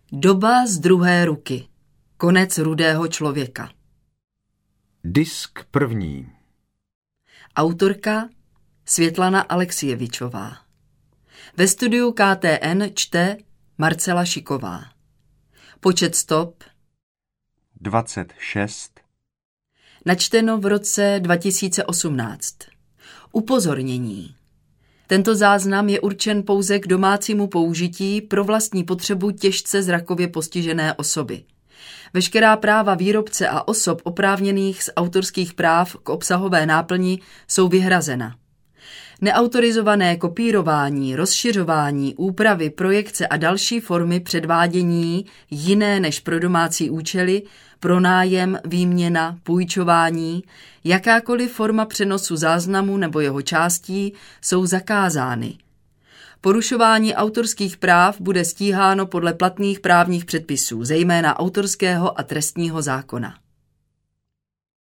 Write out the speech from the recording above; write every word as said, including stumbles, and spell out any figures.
Doba z druhé ruky. Konec Rudého člověka. Disk první. Autorka Světlana Alexievičová. Ve studiu K T N čte Marcela Šiková. Počet stop dvacet šest. Načteno v roce dva tisíce osmnáct. Upozornění. Tento záznam je určen pouze k domácímu použití pro vlastní potřebu těžce zrakově postižené osoby. Veškerá práva výrobce a osob oprávněných z autorských práv k obsahové náplni jsou vyhrazena. Neautorizované kopírování, rozšiřování, úpravy, projekce a další formy předvádění jiné než pro domácí účely, pronájem, výměna, půjčování, jakákoliv forma přenosu záznamu nebo jeho částí jsou zakázány. Porušování autorských práv bude stíháno podle platných právních předpisů, zejména autorského a trestního zákona.